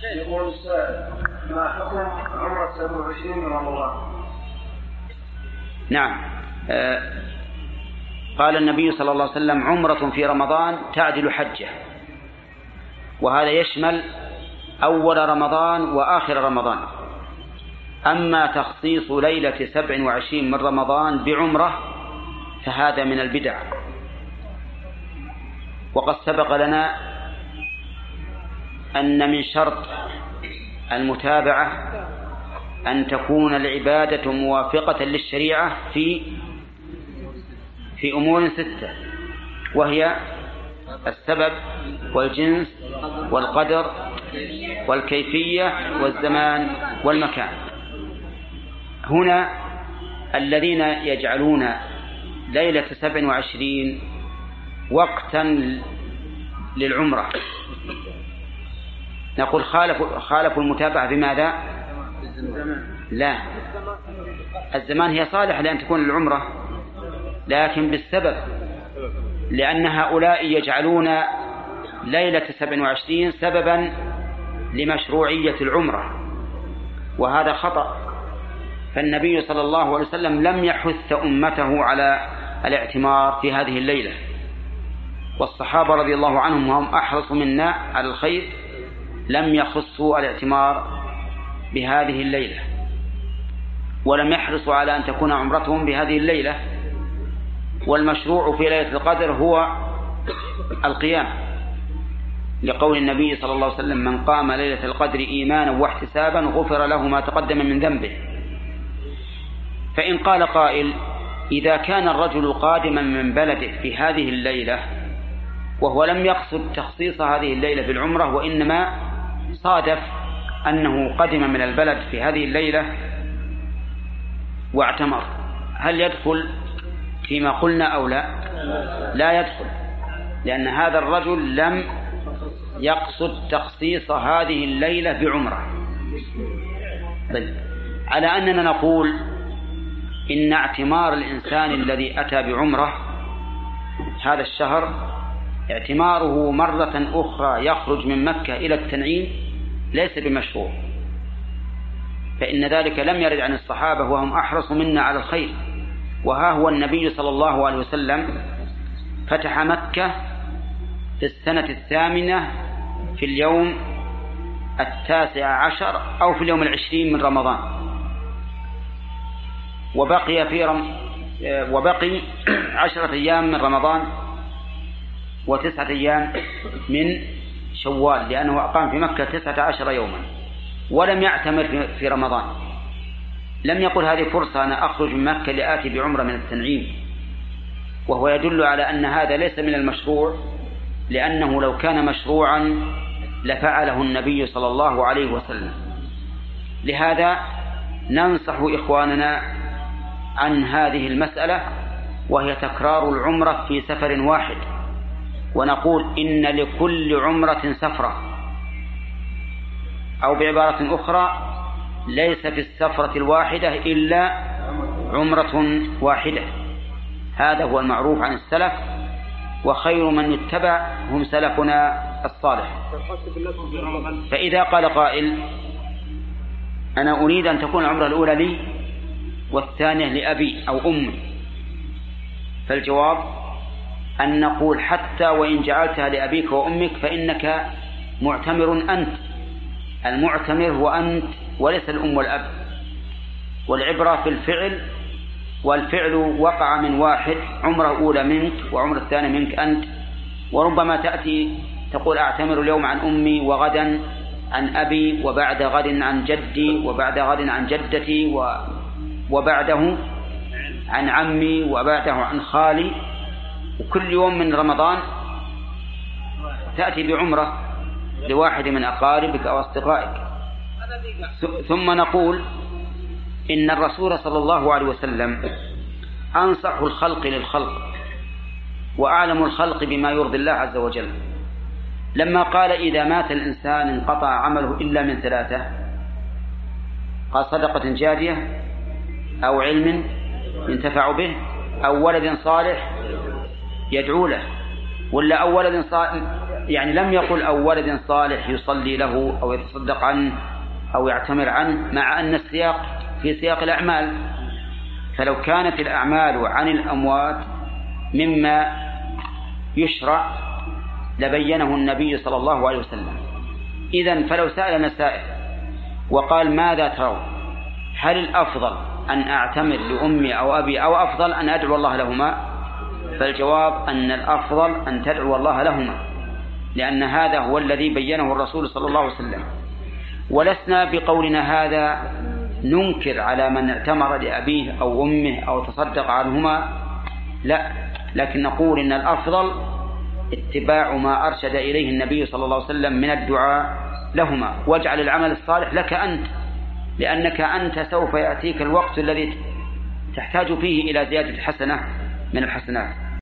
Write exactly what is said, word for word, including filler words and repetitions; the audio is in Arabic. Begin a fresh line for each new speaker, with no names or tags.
يقول السائل ما حكم عمرة سبع وعشرين من رمضان؟
نعم، آه قال النبي صلى الله عليه وسلم عمرة في رمضان تعدل حجة، وهذا يشمل أول رمضان وآخر رمضان. أما تخصيص ليلة سبع وعشرين من رمضان بعمرة فهذا من البدع. وقد سبق لنا أن من شرط المتابعة أن تكون العبادة موافقة للشريعة في في أمور ستة، وهي السبب والجنس والقدر والكيفية والزمان والمكان. هنا الذين يجعلون ليلة سبع وعشرين وقتا للعمرة نقول خالفوا خالفوا المتابعة بماذا؟ لا، الزمان هي صالحة لأن تكون العمرة، لكن بالسبب، لأن هؤلاء يجعلون ليلة سبع وعشرين سببا لمشروعية العمرة، وهذا خطأ. فالنبي صلى الله عليه وسلم لم يحث أمته على الاعتمار في هذه الليلة، والصحابة رضي الله عنهم وهم أحرص منا على الخير لم يخصوا الاعتمار بهذه الليلة، ولم يحرصوا على أن تكون عمرتهم بهذه الليلة. والمشروع في ليلة القدر هو القيام، لقول النبي صلى الله عليه وسلم من قام ليلة القدر إيمانا واحتسابا غفر له ما تقدم من ذنبه. فإن قال قائل إذا كان الرجل قادما من بلده في هذه الليلة وهو لم يقصد تخصيص هذه الليلة بالعمرة، وإنما صادف أنه قدم من البلد في هذه الليلة واعتمر، هل يدخل فيما قلنا أو لا؟ لا يدخل، لأن هذا الرجل لم يقصد تخصيص هذه الليلة بعمرة. طيب، على أننا نقول إن اعتمار الإنسان الذي أتى بعمرة هذا الشهر اعتماره مرة أخرى يخرج من مكة إلى التنعيم ليس بمشروع، فإن ذلك لم يرد عن الصحابة وهم أحرص منا على الخير. وها هو النبي صلى الله عليه وسلم فتح مكة في السنة الثامنة في اليوم التاسع عشر أو في اليوم العشرين من رمضان، وبقي في رم... وبقي عشرة أيام من رمضان وتسعة أيام من شوال، لأنه أقام في مكة تسعة عشر يوما ولم يعتمر في رمضان. لم يقل هذه فرصة أنا أخرج من مكة لآتي بعمرة من التنعيم، وهو يدل على أن هذا ليس من المشروع، لأنه لو كان مشروعا لفعله النبي صلى الله عليه وسلم. لهذا ننصح إخواننا عن هذه المسألة، وهي تكرار العمرة في سفر واحد، ونقول إن لكل عمرة سفرة، أو بعبارة أخرى ليس في السفرة الواحدة إلا عمرة واحدة. هذا هو المعروف عن السلف، وخير من يتبع هم سلفنا الصالح. فإذا قال قائل أنا أريد أن تكون العمرة الأولى لي والثانية لأبي أو أمي، فالجواب أن نقول حتى وإن جعلتها لأبيك وأمك فإنك معتمر أنت، المعتمر هو أنت وليس الأم والأب، والعبرة في الفعل، والفعل وقع من واحد، عمرة أولى منك وعمرة الثانية منك أنت. وربما تأتي تقول أعتمر اليوم عن أمي وغدا عن أبي وبعد غد عن جدي وبعد غد عن جدتي وبعده عن عمي وبعده عن خالي، وكل يوم من رمضان تأتي بعمرة لواحد من أقاربك أو أصدقائك. ثم نقول إن الرسول صلى الله عليه وسلم أنصح الخلق للخلق وأعلم الخلق بما يرضي الله عز وجل، لما قال إذا مات الإنسان انقطع عمله إلا من ثلاثة، قال صدقة جارية أو علم ينتفع به أو ولد صالح يدعو له، ولا أو ولد يعني لم يقل أو ولد صالح يصلي له أو يتصدق عنه أو يعتمر عنه، مع أن السياق في سياق الأعمال. فلو كانت الأعمال عن الأموات مما يشرع لبينه النبي صلى الله عليه وسلم. إذن فلو سألنا سائل وقال ماذا ترون، هل الأفضل أن أعتمر لأمي أو أبي أو أفضل أن أدعو الله لهما؟ فالجواب أن الأفضل أن تدعو الله لهما، لأن هذا هو الذي بينه الرسول صلى الله عليه وسلم. ولسنا بقولنا هذا ننكر على من اعتمر لأبيه أو أمه أو تصدق عنهما، لا، لكن نقول إن الأفضل اتباع ما أرشد إليه النبي صلى الله عليه وسلم من الدعاء لهما. واجعل العمل الصالح لك أنت، لأنك أنت سوف يأتيك الوقت الذي تحتاج فيه إلى زيادة حسنة من الحسنات.